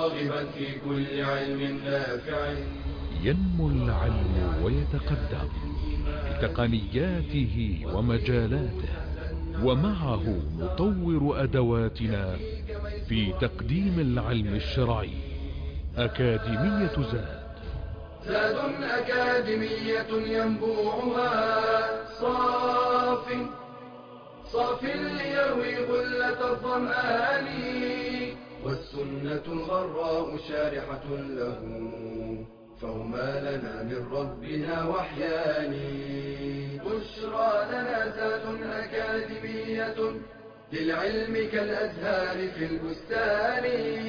راغبا في كل علم نافع. ينمو العلم ويتقدم بتقنياته ومجالاته، ومعه نطور أدواتنا في تقديم العلم الشرعي. أكاديمية زاد أكاديمية ينبوعها صاف ليروي غلة الظمآن، والسنة الغراء شارحة له، فهما لنا من ربنا وحيان. بشرى لنا زاد أكاديمية للعلم كالأزهار في البستان.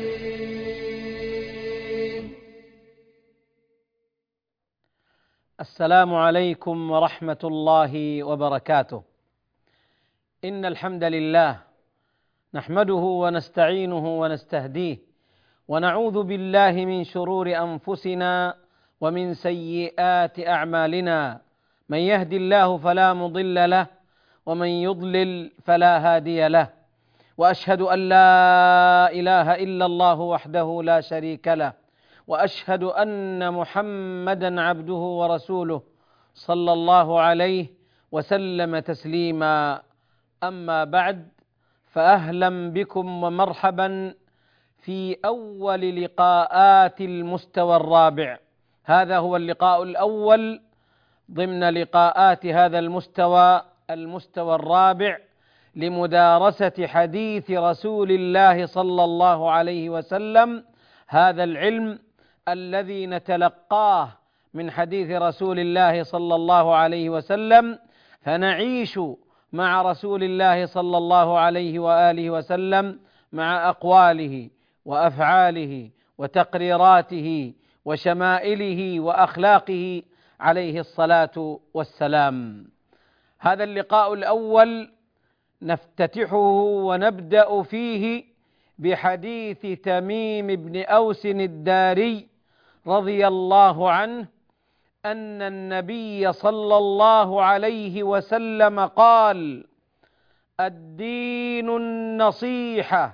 السلام عليكم ورحمة الله وبركاته. إن الحمد لله نحمده ونستعينه ونستهديه، ونعوذ بالله من شرور أنفسنا ومن سيئات أعمالنا. من يهد الله فلا مضل له، ومن يضلل فلا هادي له، وأشهد أن لا إله إلا الله وحده لا شريك له، وأشهد أن محمدا عبده ورسوله صلى الله عليه وسلم تسليما. أما بعد، فأهلا بكم ومرحبا في أول لقاءات المستوى الرابع. هذا هو اللقاء الأول ضمن لقاءات هذا المستوى الرابع لمدارسة حديث رسول الله صلى الله عليه وسلم، هذا العلم الذي نتلقاه من حديث رسول الله صلى الله عليه وسلم، فنعيش مع رسول الله صلى الله عليه وآله وسلم مع أقواله وأفعاله وتقريراته وشمائله وأخلاقه عليه الصلاة والسلام. هذا اللقاء الأول نفتتحه ونبدأ فيه بحديث تميم بن أوس الداري رضي الله عنه أن النبي صلى الله عليه وسلم قال: الدين النصيحة.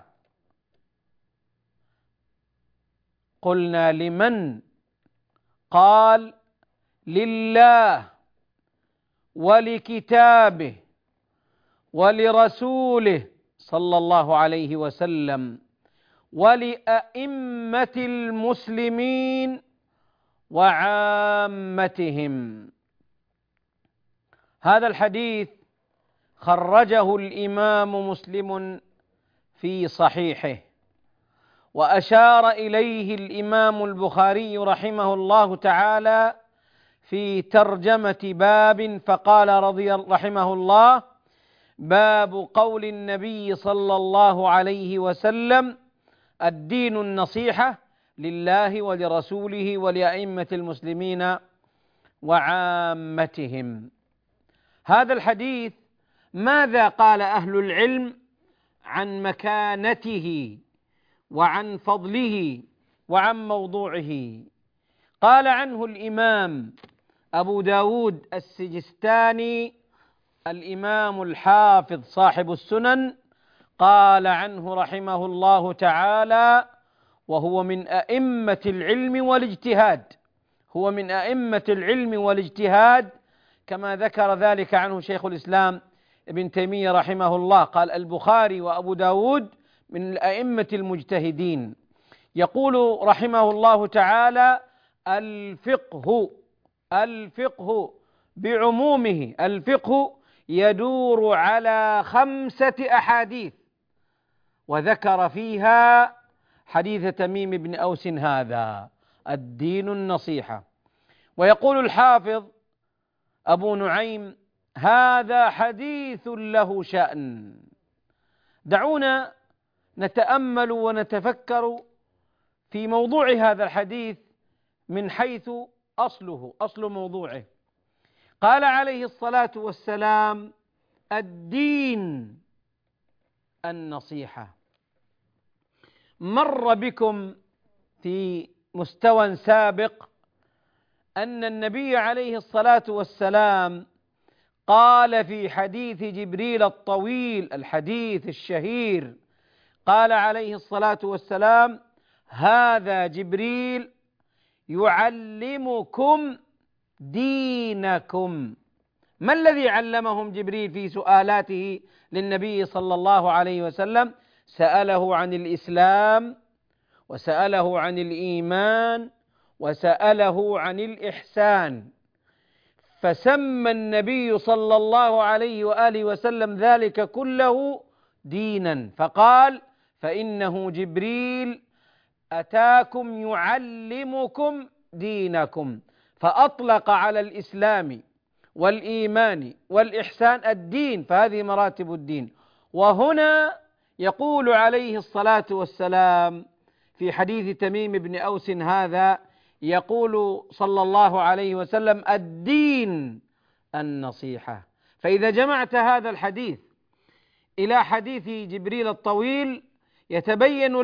قلنا: لمن؟ قال: لله ولكتابه ولرسوله صلى الله عليه وسلم ولأئمة المسلمين وعامتهم. هذا الحديث خرجه الإمام مسلم في صحيحه، وأشار إليه الإمام البخاري رحمه الله تعالى في ترجمة باب، فقال رحمه الله: باب قول النبي صلى الله عليه وسلم: الدين النصيحة لله ولرسوله ولأئمة المسلمين وعامتهم. هذا الحديث ماذا قال أهل العلم عن مكانته وعن فضله وعن موضوعه؟ قال عنه الإمام أبو داود السجستاني الإمام الحافظ صاحب السنن، قال عنه رحمه الله تعالى: وهو من أئمة العلم والاجتهاد، هو من أئمة العلم والاجتهاد، كما ذكر ذلك عنه شيخ الإسلام ابن تيمية رحمه الله. قال: البخاري وأبو داود من الأئمة المجتهدين. يقول رحمه الله تعالى: الفقه بعمومه، الفقه يدور على 5 أحاديث، وذكر فيها حديث تميم بن أوس هذا: الدين النصيحة. ويقول الحافظ أبو نعيم: هذا حديث له شأن. دعونا نتأمل ونتفكر في موضوع هذا الحديث من حيث أصل موضوعه. قال عليه الصلاة والسلام: الدين النصيحة. مر بكم في مستوى سابق أن النبي عليه الصلاة والسلام قال في حديث جبريل الطويل، الحديث الشهير، قال عليه الصلاة والسلام: هذا جبريل يعلمكم دينكم. ما الذي علمهم جبريل في سؤالاته للنبي صلى الله عليه وسلم؟ سأله عن الإسلام، وسأله عن الإيمان، وسأله عن الإحسان، فسمى النبي صلى الله عليه وآله وسلم ذلك كله دينا، فقال: فإنه جبريل أتاكم يعلمكم دينكم، فأطلق على الإسلام والإيمان والإحسان الدين، فهذه مراتب الدين. وهنا يقول عليه الصلاة والسلام في حديث تميم بن أوس هذا، يقول صلى الله عليه وسلم: الدين النصيحة. فإذا جمعت هذا الحديث إلى حديث جبريل الطويل يتبين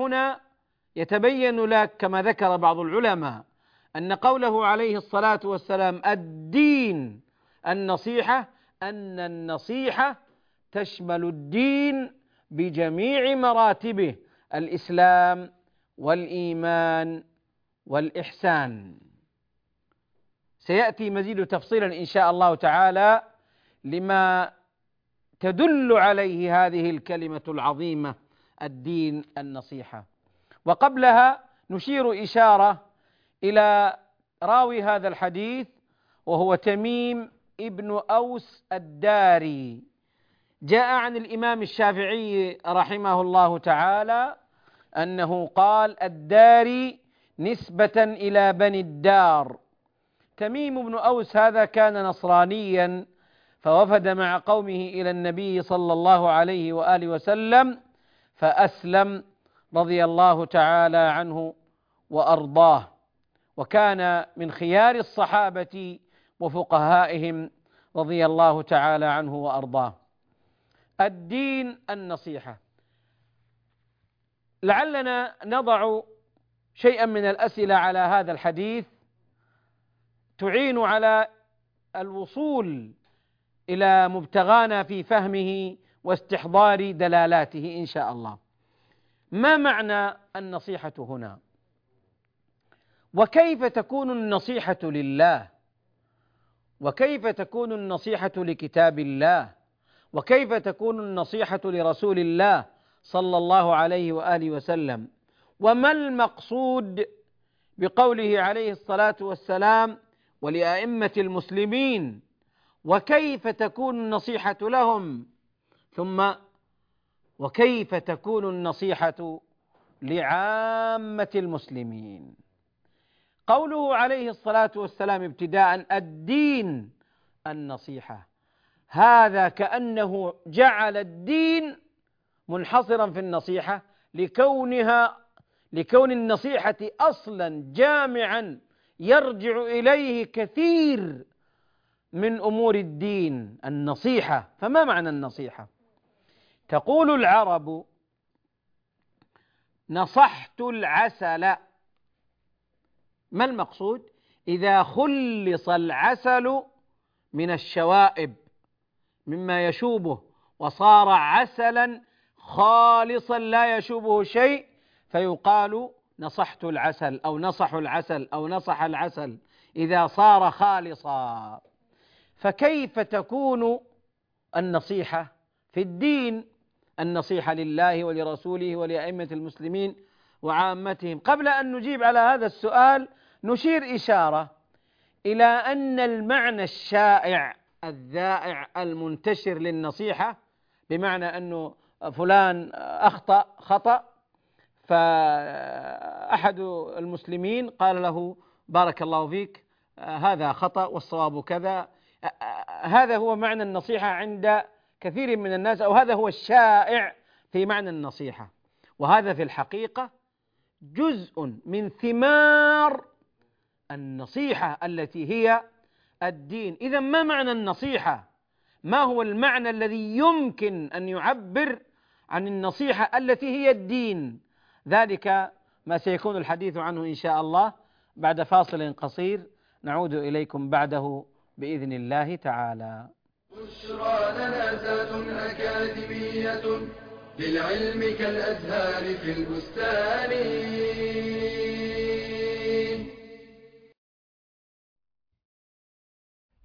لك كما ذكر بعض العلماء أن قوله عليه الصلاة والسلام الدين النصيحة، أن النصيحة تشمل الدين بجميع مراتبه: الإسلام والإيمان والإحسان. سيأتي مزيد تفصيلا إن شاء الله تعالى لما تدل عليه هذه الكلمة العظيمة الدين النصيحة. وقبلها نشير إشارة إلى راوي هذا الحديث، وهو تميم ابن أوس الداري. جاء عن الإمام الشافعي رحمه الله تعالى أنه قال: الداري نسبة إلى بني الدار. تميم بن أوس هذا كان نصرانيا، فوفد مع قومه إلى النبي صلى الله عليه وآله وسلم فأسلم رضي الله تعالى عنه وأرضاه، وكان من خيار الصحابة وفقهائهم رضي الله تعالى عنه وأرضاه. الدين النصيحة. لعلنا نضع شيئا من الأسئلة على هذا الحديث تعين على الوصول إلى مبتغانا في فهمه واستحضار دلالاته إن شاء الله. ما معنى النصيحة هنا؟ وكيف تكون النصيحة لله؟ وكيف تكون النصيحة لكتاب الله؟ وكيف تكون النصيحة لرسول الله صلى الله عليه وآله وسلم؟ وما المقصود بقوله عليه الصلاة والسلام: ولأئمة المسلمين؟ وكيف تكون النصيحة لهم؟ ثم وكيف تكون النصيحة لعامة المسلمين؟ قوله عليه الصلاة والسلام ابتداء الدين النصيحة، هذا كأنه جعل الدين منحصرا في النصيحة، لكون النصيحة أصلا جامعا يرجع إليه كثير من أمور الدين. النصيحة، فما معنى النصيحة؟ تقول العرب: نصحت العسل. ما المقصود؟ إذا خلص العسل من الشوائب مما يشوبه وصار عسلا خالصا لا يشوبه شيء، فيقال نصحت العسل أو نصح العسل أو نصح العسل إذا صار خالصا. فكيف تكون النصيحة في الدين؟ النصيحة لله ولرسوله ولأئمة المسلمين وعامتهم. قبل أن نجيب على هذا السؤال نشير إشارة إلى أن المعنى الشائع الذائع المنتشر للنصيحة، بمعنى أنه فلان أخطأ خطأ، فأحد المسلمين قال له: بارك الله فيك، هذا خطأ والصواب كذا. هذا هو معنى النصيحة عند كثير من الناس، أو هذا هو الشائع في معنى النصيحة، وهذا في الحقيقة جزء من ثمار النصيحة التي هي الدين. إذا ما معنى النصيحة؟ ما هو المعنى الذي يمكن أن يعبر عن النصيحة التي هي الدين؟ ذلك ما سيكون الحديث عنه إن شاء الله بعد فاصل قصير نعود إليكم بعده بإذن الله تعالى. بشرى لنا زاد أكاديمية للعلم كالأزهار في البستان.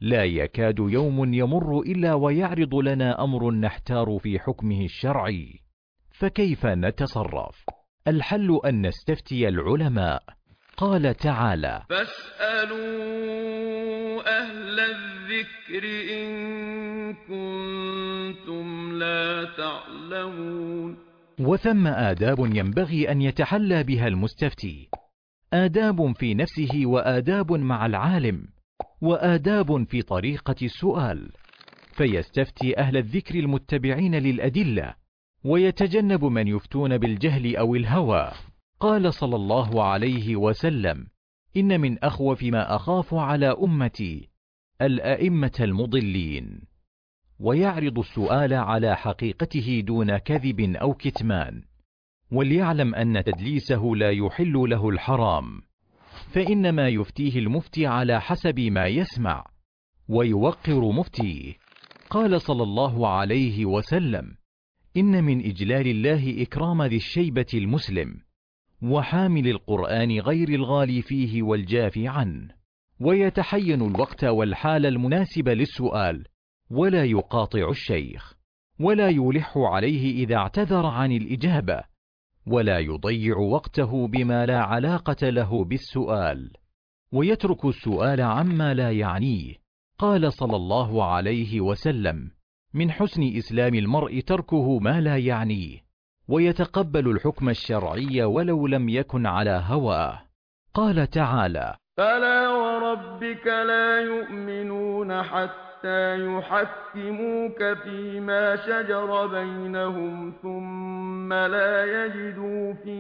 لا يكاد يوم يمر إلا ويعرض لنا أمر نحتار في حكمه الشرعي، فكيف نتصرف؟ الحل أن نستفتي العلماء. قال تعالى: فاسألوا أهل الذكر إن كنتم لا تعلمون. وثم آداب ينبغي أن يتحلى بها المستفتي، آداب في نفسه وآداب مع العالم وآداب في طريقة السؤال، فيستفتي أهل الذكر المتبعين للأدلة ويتجنب من يفتون بالجهل أو الهوى. قال صلى الله عليه وسلم: إن من أخوف ما أخاف على أمتي الأئمة المضلين. ويعرض السؤال على حقيقته دون كذب أو كتمان، وليعلم أن تدليسه لا يحل له الحرام، فإنما يفتيه المفتي على حسب ما يسمع ويوقر مفتيه. قال صلى الله عليه وسلم: إن من إجلال الله إكرام ذي الشيبة المسلم وحامل القرآن غير الغالي فيه والجافي عنه. ويتحين الوقت والحال المناسب للسؤال، ولا يقاطع الشيخ، ولا يلح عليه إذا اعتذر عن الإجابة، ولا يضيع وقته بما لا علاقة له بالسؤال، ويترك السؤال عما لا يعنيه. قال صلى الله عليه وسلم: من حسن إسلام المرء تركه ما لا يعنيه، ويتقبل الحكم الشرعي ولو لم يكن على هواه. قال تعالى: فلا وربك لا يؤمنون حتى يحكموك فيما شجر بينهم ثم لا يجدوا في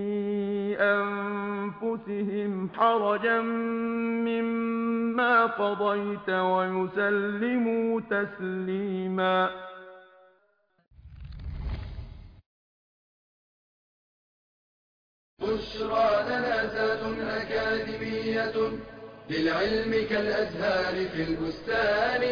أنفسهم حرجا مما قضيت ويسلموا تسليما. بشرى لنا ذات أكاديمية للعلم كالأزهار في البستان.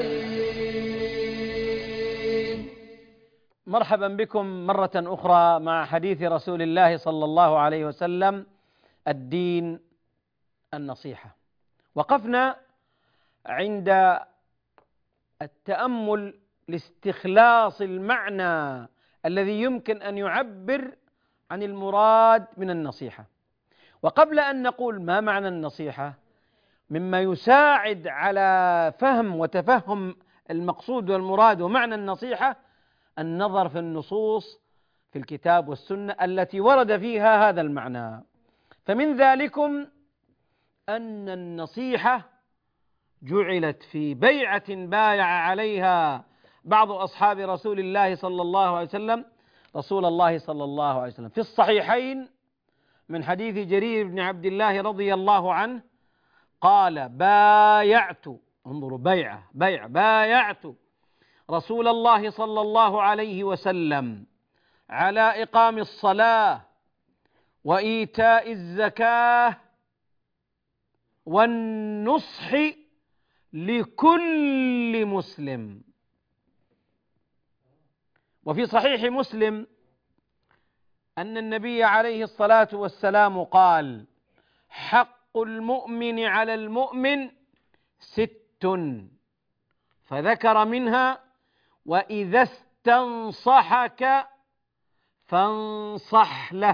مرحبا بكم مرة أخرى مع حديث رسول الله صلى الله عليه وسلم: الدين النصيحة. وقفنا عند التأمل لاستخلاص المعنى الذي يمكن أن يعبر عن المراد من النصيحة. وقبل أن نقول ما معنى النصيحة، مما يساعد على فهم وتفهم المقصود والمراد ومعنى النصيحة النظر في النصوص في الكتاب والسنة التي ورد فيها هذا المعنى. فمن ذلكم أن النصيحة جعلت في بيعة بايع عليها بعض أصحاب رسول الله صلى الله عليه وسلم رسول الله صلى الله عليه وسلم في الصحيحين من حديث جرير بن عبد الله رضي الله عنه قال: بايعت، انظروا بايعت رسول الله صلى الله عليه وسلم على إقام الصلاة وإيتاء الزكاة والنصح لكل مسلم. وفي صحيح مسلم أن النبي عليه الصلاة والسلام قال: حق المؤمن على المؤمن 6، فذكر منها: وإذا استنصحك فانصح له.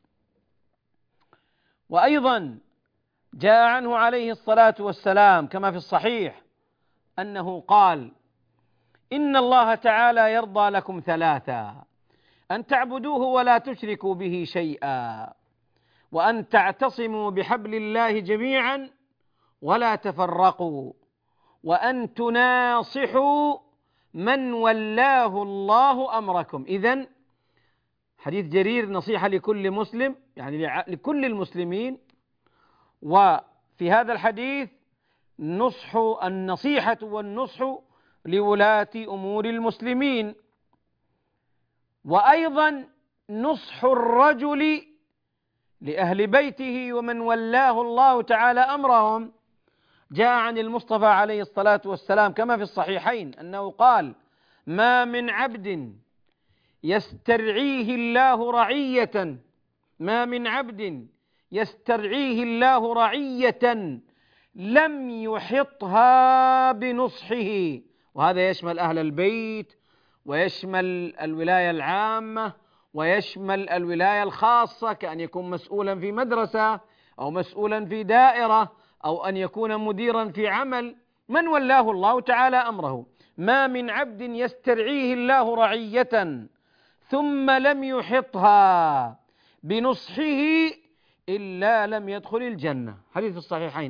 وأيضا جاء عنه عليه الصلاة والسلام كما في الصحيح أنه قال: إن الله تعالى يرضى لكم 3: أن تعبدوه ولا تشركوا به شيئا، وأن تعتصموا بحبل الله جميعا ولا تفرقوا، وأن تناصحوا من ولاه الله أمركم. إذن حديث جرير نصيحة لكل مسلم، يعني لكل المسلمين. وفي هذا الحديث النصيحة والنصح لولاة أمور المسلمين. وأيضا نصح الرجل لأهل بيته ومن ولاه الله تعالى أمرهم. جاء عن المصطفى عليه الصلاة والسلام كما في الصحيحين أنه قال: ما من عبد يسترعيه الله رعية لم يحطها بنصحه، وهذا يشمل أهل البيت ويشمل الولاية العامة ويشمل الولاية الخاصة، كأن يكون مسؤولا في مدرسة أو مسؤولا في دائرة أو أن يكون مديرا في عمل، من ولاه الله تعالى أمره. ما من عبد يسترعيه الله رعية ثم لم يحطها بنصحه إلا لم يدخل الجنة، حديث في الصحيحين.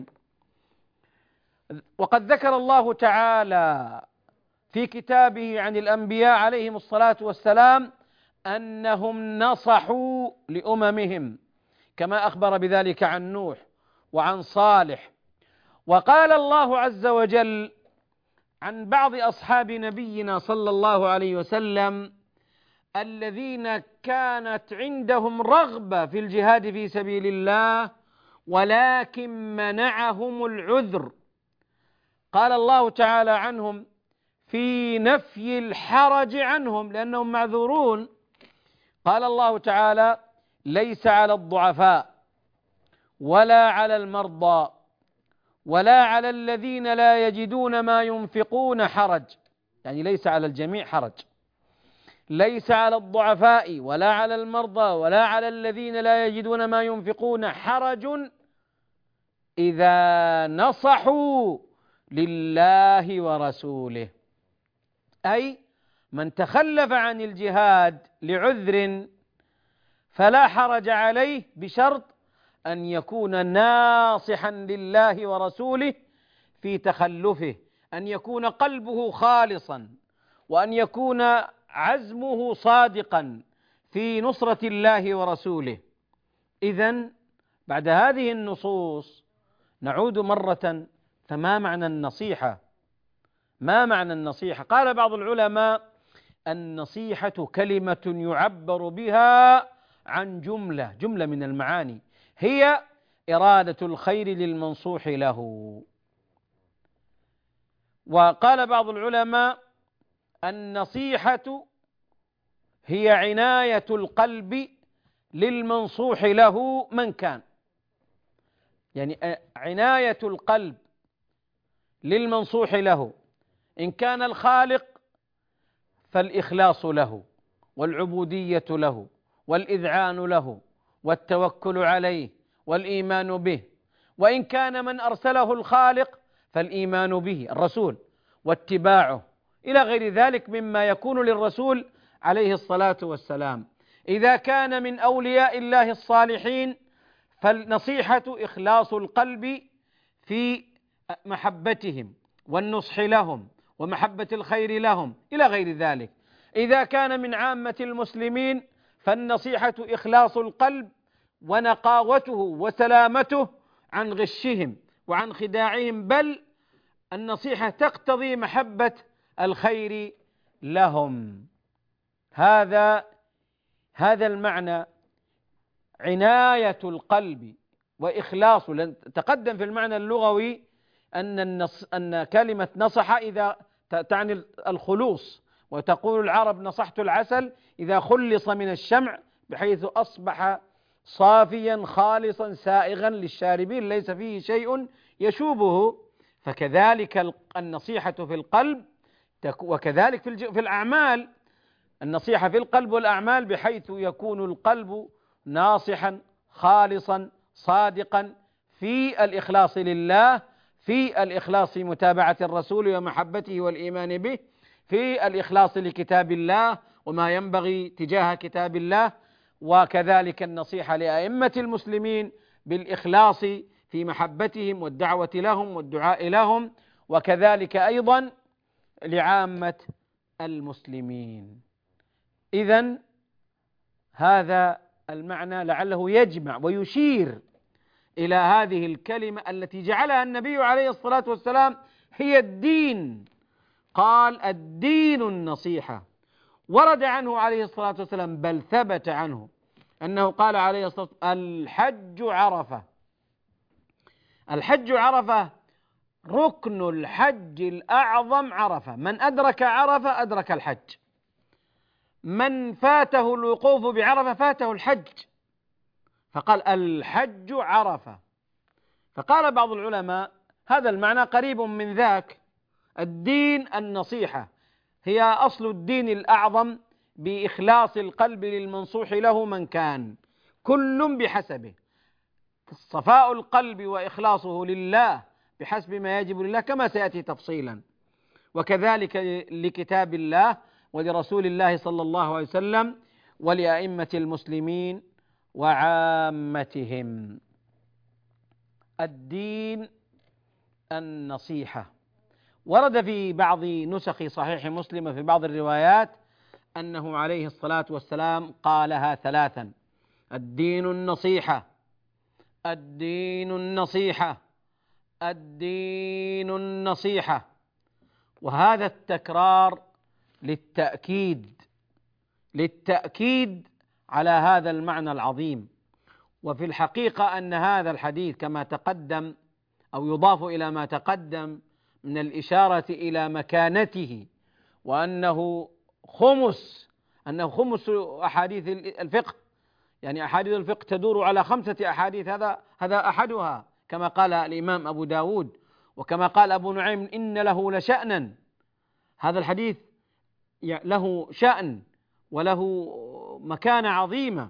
وقد ذكر الله تعالى في كتابه عن الأنبياء عليهم الصلاة والسلام أنهم نصحوا لأممهم، كما أخبر بذلك عن نوح وعن صالح. وقال الله عز وجل عن بعض أصحاب نبينا صلى الله عليه وسلم الذين كانت عندهم رغبة في الجهاد في سبيل الله ولكن منعهم العذر، قال الله تعالى عنهم في نفي الحرج عنهم لأنهم معذورون، قال الله تعالى ليس على الضعفاء ولا على المرضى ولا على الذين لا يجدون ما ينفقون حرج، يعني ليس على الجميع حرج، ليس على الضعفاء ولا على المرضى ولا على الذين لا يجدون ما ينفقون حرج إذا نصحوا لله ورسوله، أي من تخلف عن الجهاد لعذر فلا حرج عليه بشرط أن يكون ناصحا لله ورسوله في تخلفه، أن يكون قلبه خالصا وأن يكون عزمه صادقا في نصرة الله ورسوله. إذن بعد هذه النصوص نعود مرة، فما معنى النصيحة؟ ما معنى النصيحة؟ قال بعض العلماء النصيحة كلمة يعبر بها عن جملة من المعاني، هي إرادة الخير للمنصوح له. وقال بعض العلماء النصيحة هي عناية القلب للمنصوح له من كان، يعني عناية القلب للمنصوح له، إن كان الخالق فالإخلاص له والعبودية له والإذعان له والتوكل عليه والإيمان به، وإن كان من أرسله الخالق فالإيمان به الرسول واتباعه إلى غير ذلك مما يكون للرسول عليه الصلاة والسلام. إذا كان من أولياء الله الصالحين فالنصيحة إخلاص القلب في محبتهم والنصح لهم ومحبة الخير لهم إلى غير ذلك. إذا كان من عامة المسلمين فالنصيحة إخلاص القلب ونقاوته وسلامته عن غشهم وعن خداعهم، بل النصيحة تقتضي محبة الخير لهم. هذا المعنى، عناية القلب وإخلاصه. تقدم في المعنى اللغوي أن كلمة نصح إذا تعني الخلوص، وتقول العرب نصحت العسل إذا خلص من الشمع بحيث أصبح صافيا خالصا سائغا للشاربين ليس فيه شيء يشوبه. فكذلك النصيحة في القلب، وكذلك في الأعمال، النصيحة في القلب والأعمال بحيث يكون القلب ناصحا خالصا صادقا في الإخلاص لله، في الإخلاص في متابعة الرسول ومحبته والإيمان به، في الإخلاص لكتاب الله وما ينبغي تجاه كتاب الله، وكذلك النصيحة لأئمة المسلمين بالإخلاص في محبتهم والدعوة لهم والدعاء لهم، وكذلك أيضا لعامة المسلمين. إذن هذا المعنى لعله يجمع ويشير إلى هذه الكلمة التي جعلها النبي عليه الصلاة والسلام هي الدين. قال الدين النصيحة. ورد عنه عليه الصلاة والسلام بل ثبت عنه أنه قال عليه الصلاة والسلام الحج عرفة. الحج عرفة، ركن الحج الأعظم عرفة، من أدرك عرفة أدرك الحج، من فاته الوقوف بعرفة فاته الحج، فقال الحج عرفة. فقال بعض العلماء هذا المعنى قريب من ذاك. الدين النصيحة هي أصل الدين الأعظم بإخلاص القلب للمنصوح له من كان، كل بحسبه، صفاء القلب وإخلاصه لله بحسب ما يجب لله كما سيأتي تفصيلا، وكذلك لكتاب الله ولرسول الله صلى الله عليه وسلم ولأئمة المسلمين وعامتهم. الدين النصيحة. ورد في بعض نسخ صحيح مسلم في بعض الروايات أنه عليه الصلاة والسلام قالها ثلاثا: الدين النصيحة، الدين النصيحة، الدين النصيحة. وهذا التكرار للتأكيد على هذا المعنى العظيم. وفي الحقيقة أن هذا الحديث كما تقدم أو يضاف إلى ما تقدم من الإشارة إلى مكانته، وأنه خمس أحاديث الفقه، يعني أحاديث الفقه تدور على 5 أحاديث، هذا أحدها كما قال الإمام أبو داود، وكما قال أبو نعيم إن له لشأنا. هذا الحديث له شأن وله مكانة عظيمة.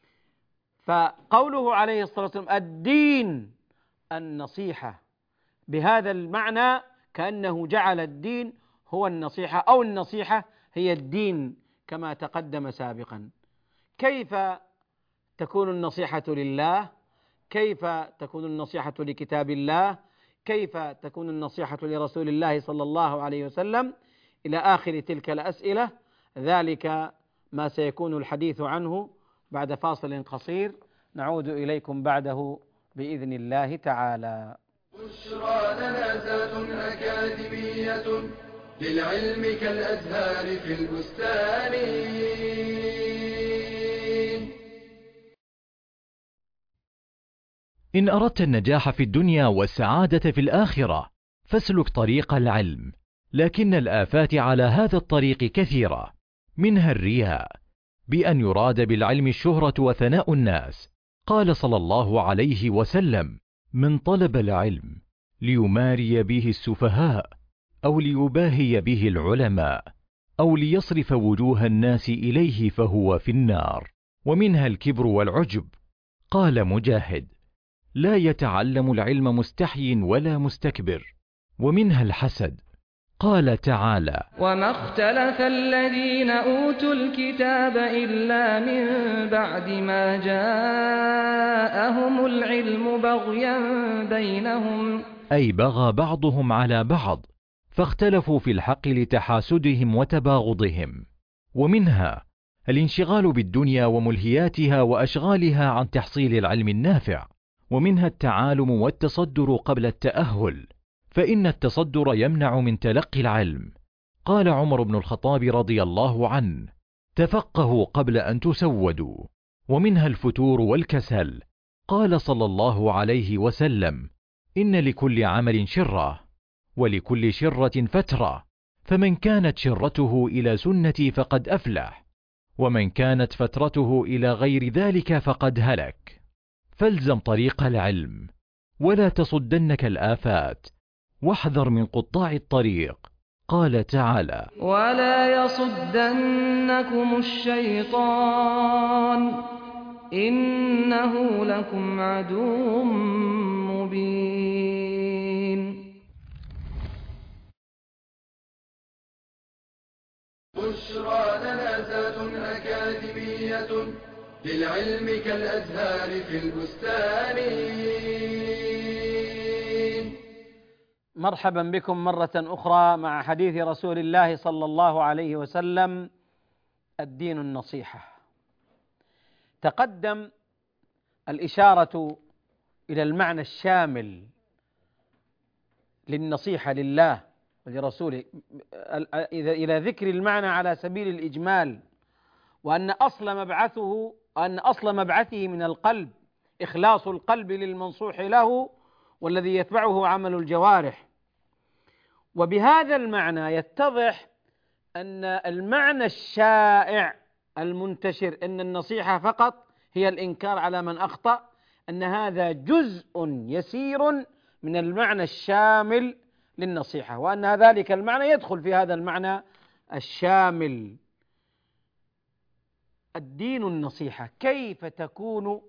فقوله عليه الصلاة والسلام الدين النصيحة بهذا المعنى كأنه جعل الدين هو النصيحة، أو النصيحة هي الدين كما تقدم سابقا. كيف تكون النصيحة لله؟ كيف تكون النصيحة لكتاب الله؟ كيف تكون النصيحة لرسول الله صلى الله عليه وسلم؟ إلى آخر تلك الأسئلة. ذلك ما سيكون الحديث عنه بعد فاصل قصير، نعود إليكم بعده بإذن الله تعالى. بشرى لنا ذات أكاديمية للعلم كالأزهار في البستان. إن أردت النجاح في الدنيا والسعادة في الآخرة فاسلك طريق العلم، لكن الآفات على هذا الطريق كثيرة، منها الرياء، بأن يراد بالعلم الشهرة وثناء الناس. قال صلى الله عليه وسلم: من طلب العلم ليماري به السفهاء أو ليباهي به العلماء أو ليصرف وجوه الناس إليه فهو في النار. ومنها الكبر والعجب. قال مجاهد: لا يتعلم العلم مستحي ولا مستكبر. ومنها الحسد. قال تعالى: وما اختلف الذين أوتوا الكتاب إلا من بعد ما جاءهم العلم بغيا بينهم، أي بغى بعضهم على بعض فاختلفوا في الحق لتحاسدهم وتباغضهم. ومنها الانشغال بالدنيا وملهياتها وأشغالها عن تحصيل العلم النافع. ومنها التعالم والتصدر قبل التأهل، فإن التصدر يمنع من تلقي العلم. قال عمر بن الخطاب رضي الله عنه: تفقهوا قبل أن تسودوا. ومنها الفتور والكسل. قال صلى الله عليه وسلم: إن لكل عمل شرة ولكل شرة فترة، فمن كانت شرته إلى سنتي فقد أفلح، ومن كانت فترته إلى غير ذلك فقد هلك. فالزم طريق العلم ولا تصدنك الآفات، واحذر من قطاع الطريق. قال تعالى: ولا يصدنكم الشيطان إنه لكم عدو مبين. بشرى لنا ذات أكاديمية للعلم كالأزهار في البستان. مرحبا بكم مرة أخرى مع حديث رسول الله صلى الله عليه وسلم: الدين النصيحة. تقدم الإشارة إلى المعنى الشامل للنصيحة لله ولرسوله، إلى ذكر المعنى على سبيل الإجمال، وأن أصل مبعثه من القلب، إخلاص القلب للمنصوح له، والذي يتبعه عمل الجوارح. وبهذا المعنى يتضح أن المعنى الشائع المنتشر أن النصيحة فقط هي الإنكار على من أخطأ، أن هذا جزء يسير من المعنى الشامل للنصيحة، وأن ذلك المعنى يدخل في هذا المعنى الشامل. الدين النصيحة، كيف تكون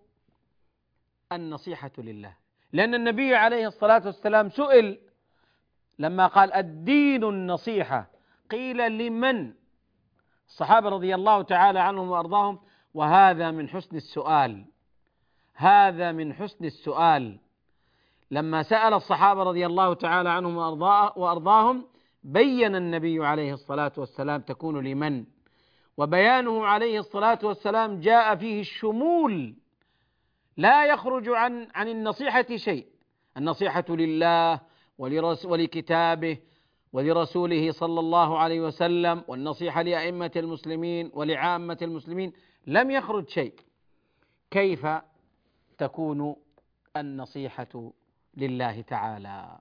النصيحة لله؟ لأن النبي عليه الصلاة والسلام سئل لما قال الدين النصيحة، قيل لمن؟ الصحابة رضي الله تعالى عنهم وأرضاهم، وهذا من حسن السؤال، هذا من حسن السؤال. لما سأل الصحابة رضي الله تعالى عنهم وأرضاهم بين النبي عليه الصلاة والسلام تكون لمن، وبيانه عليه الصلاة والسلام جاء فيه الشمول، لا يخرج عن النصيحة شيء. النصيحة لله ولكتابه ولرسوله صلى الله عليه وسلم، والنصيحة لأئمة المسلمين ولعامة المسلمين، لم يخرج شيء. كيف تكون النصيحة لله تعالى؟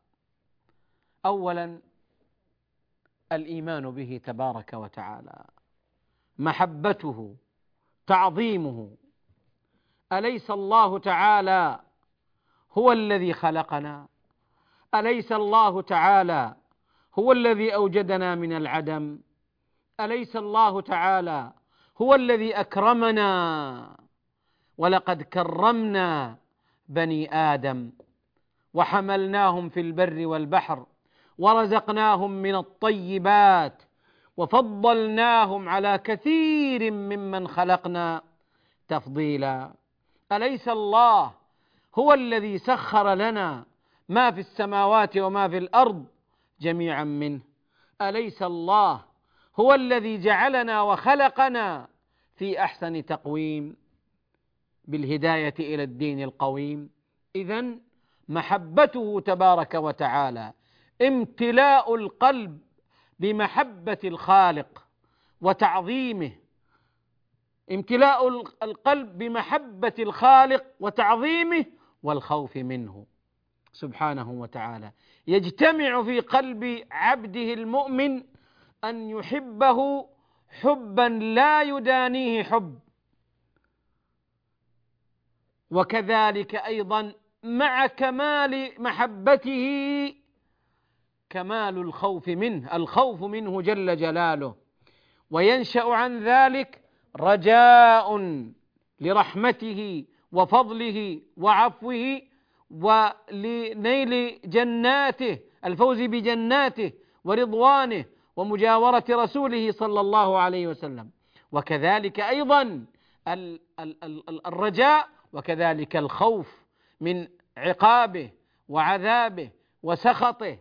أولا الإيمان به تبارك وتعالى، محبته، تعظيمه. أليس الله تعالى هو الذي خلقنا؟ أليس الله تعالى هو الذي أوجدنا من العدم؟ أليس الله تعالى هو الذي أكرمنا؟ ولقد كرمنا بني آدم وحملناهم في البر والبحر ورزقناهم من الطيبات وفضلناهم على كثير ممن خلقنا تفضيلا. أليس الله هو الذي سخر لنا ما في السماوات وما في الأرض جميعا منه؟ أليس الله هو الذي جعلنا وخلقنا في أحسن تقويم بالهداية إلى الدين القويم؟ إذن محبته تبارك وتعالى، امتلاء القلب بمحبة الخالق وتعظيمه، امتلاء القلب بمحبة الخالق وتعظيمه والخوف منه سبحانه وتعالى. يجتمع في قلب عبده المؤمن أن يحبه حبا لا يدانيه حب، وكذلك أيضا مع كمال محبته كمال الخوف منه، الخوف منه جل جلاله، وينشأ عن ذلك رجاء لرحمته وفضله وعفوه ولنيل جناته، الفوز بجناته ورضوانه ومجاورة رسوله صلى الله عليه وسلم. وكذلك أيضا الرجاء وكذلك الخوف من عقابه وعذابه وسخطه،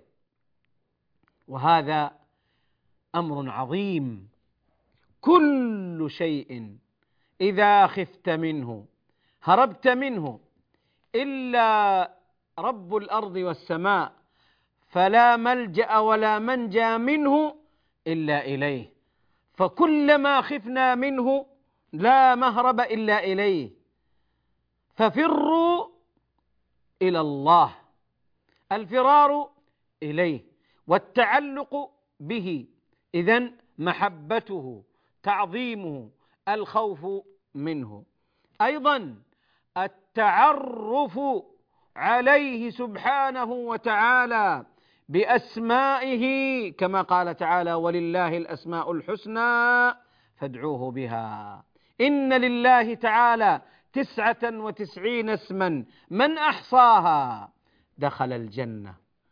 وهذا أمر عظيم. كل شيء إذا خفت منه هربت منه إلا رب الأرض والسماء، فلا ملجأ ولا منجى منه إلا إليه، فكلما خفنا منه لا مهرب إلا إليه، ففروا إلى الله، الفرار إليه والتعلق به. إذن محبته، تعظيمه، الخوف منه. أيضا التعرف عليه سبحانه وتعالى بأسمائه، كما قال تعالى ولله الأسماء الحسنى فادعوه بها. إن لله تعالى 99 اسما من أحصاها دخل الجنة.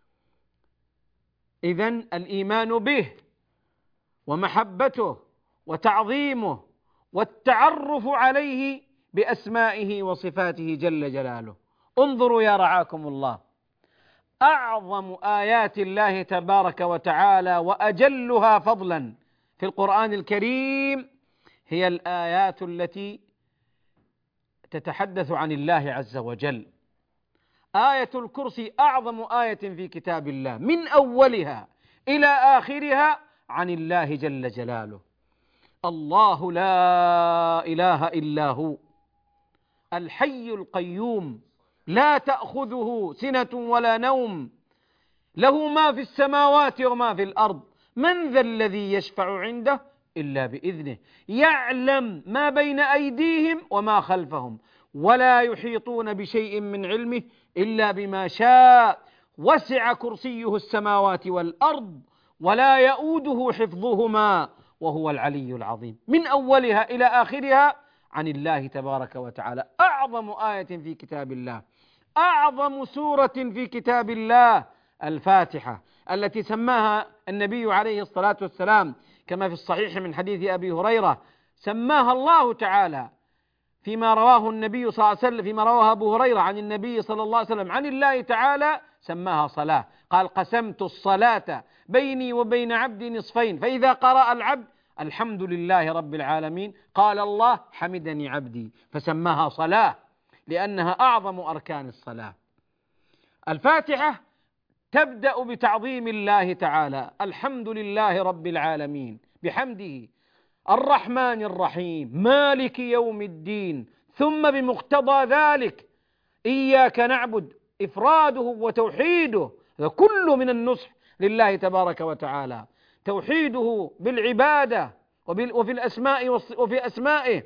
إذن الإيمان به ومحبته وتعظيمه والتعرف عليه بأسمائه وصفاته جل جلاله. انظروا يا رعاكم الله، أعظم آيات الله تبارك وتعالى وأجلها فضلا في القرآن الكريم هي الآيات التي تتحدث عن الله عز وجل. آية الكرسي أعظم آية في كتاب الله، من أولها إلى آخرها عن الله جل جلاله. الله لا إله إلا هو الحي القيوم لا تأخذه سنة ولا نوم، له ما في السماوات وما في الأرض، من ذا الذي يشفع عنده إلا بإذنه، يعلم ما بين أيديهم وما خلفهم، ولا يحيطون بشيء من علمه إلا بما شاء، وسع كرسيه السماوات والأرض ولا يؤوده حفظهما وهو العلي العظيم. من أولها إلى آخرها عن الله تبارك وتعالى. أعظم آية في كتاب الله، أعظم سورة في كتاب الله الفاتحة، التي سماها النبي عليه الصلاة والسلام كما في الصحيح من حديث أبي هريرة، سماها الله تعالى فيما رواه النبي صلى الله عليه وسلم، فيما رواه أبو هريرة عن النبي صلى الله عليه وسلم عن الله تعالى، سماها صلاة. قال: قسمت الصلاة بيني وبين عبدي نصفين، فإذا قرأ العبد الحمد لله رب العالمين قال الله حمدني عبدي، فسماها صلاة لأنها أعظم أركان الصلاة. الفاتحة تبدأ بتعظيم الله تعالى، الحمد لله رب العالمين بحمده، الرحمن الرحيم مالك يوم الدين، ثم بمقتضى ذلك إياك نعبد، إفراده وتوحيده، كل من النصح لله تبارك وتعالى، توحيده بالعبادة وفي الأسماء وفي أسمائه.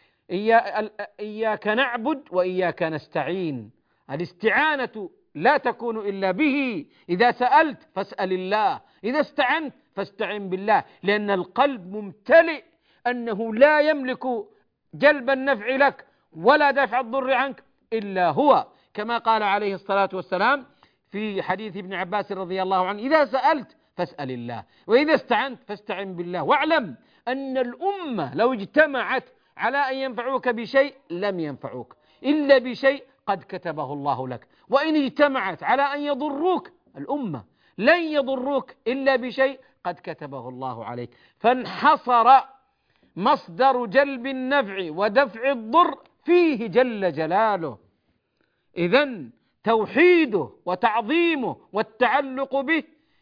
إياك نعبد وإياك نستعين، الاستعانة لا تكون إلا به. إذا سألت فاسأل الله، إذا استعنت فاستعن بالله، لأن القلب ممتلئ أنه لا يملك جلب النفع لك ولا دفع الضر عنك إلا هو، كما قال عليه الصلاة والسلام في حديث ابن عباس رضي الله عنه: إذا سألت فاسأل الله، وإذا استعنت فاستعن بالله. واعلم أن الأمة لو اجتمعت على أن ينفعوك بشيء لم ينفعوك إلا بشيء قد كتبه الله لك، وإن اجتمعت على أن يضروك الأمة لن يضروك إلا بشيء قد كتبه الله عليك. فانحصر مصدر جلب النفع ودفع الضر فيه جل جلاله. إذن توحيده وتعظيمه والتعلق به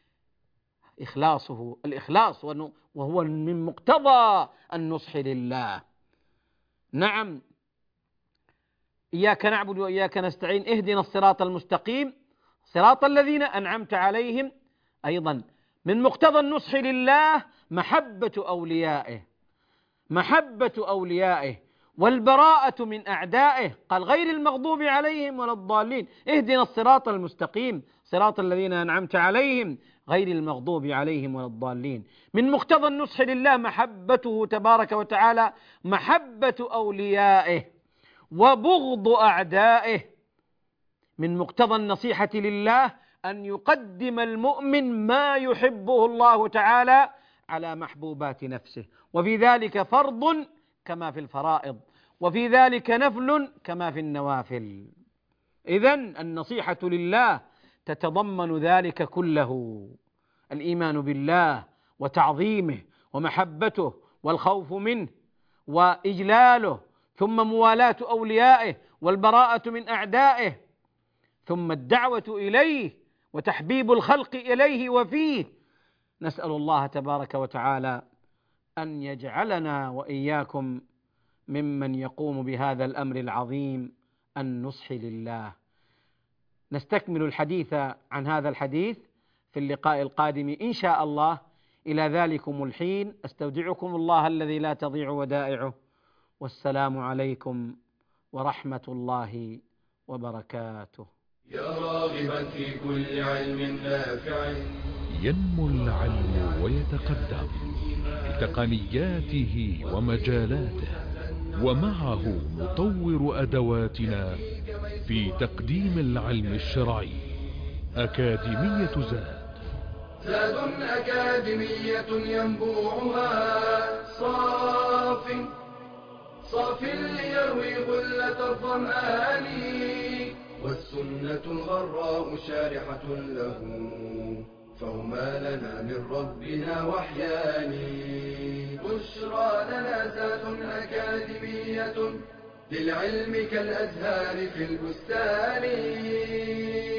الإخلاص، وهو من مقتضى النصح لله. نعم، إياك نعبد وإياك نستعين اهدنا الصراط المستقيم صراط الذين أنعمت عليهم. أيضا من مقتضى النصح لله محبة أوليائه والبراءة من أعدائه. قال: غير المغضوب عليهم ولا الضالين، اهدنا الصراط المستقيم صراط الذين أنعمت عليهم غير المغضوب عليهم ولا الضالين. من مقتضى النصح لله محبته تبارك وتعالى، محبة أوليائه وبغض أعدائه. من مقتضى النصيحة لله أن يقدم المؤمن ما يحبه الله تعالى على محبوبات نفسه، وفي ذلك فرض كما في الفرائض، وفي ذلك نفل كما في النوافل. إذن النصيحة لله تتضمن ذلك كله: الإيمان بالله وتعظيمه ومحبته والخوف منه وإجلاله، ثم موالاة أوليائه والبراءة من أعدائه، ثم الدعوة إليه وتحبيب الخلق إليه وفيه. نسأل الله تبارك وتعالى أن يجعلنا وإياكم ممن يقوم بهذا الأمر العظيم، النصح لله. نستكمل الحديث عن هذا الحديث في اللقاء القادم إن شاء الله. إلى ذلكم الحين أستودعكم الله الذي لا تضيع ودائعه، والسلام عليكم ورحمة الله وبركاته. يا راغبا في كل علم نافع، ينمو العلم ويتقدم بتقنياته ومجالاته، ومعه نطور أدواتنا في تقديم العلم الشرعي. أكاديمية زاد أكاديمية ينبوعها صاف ليروي غلة الظمآن، والسنة الغراء شارحة له، فهما لنا من ربنا وحيان. بشرى لنا زاد أكاديمية للعلم كالأزهار في البستان.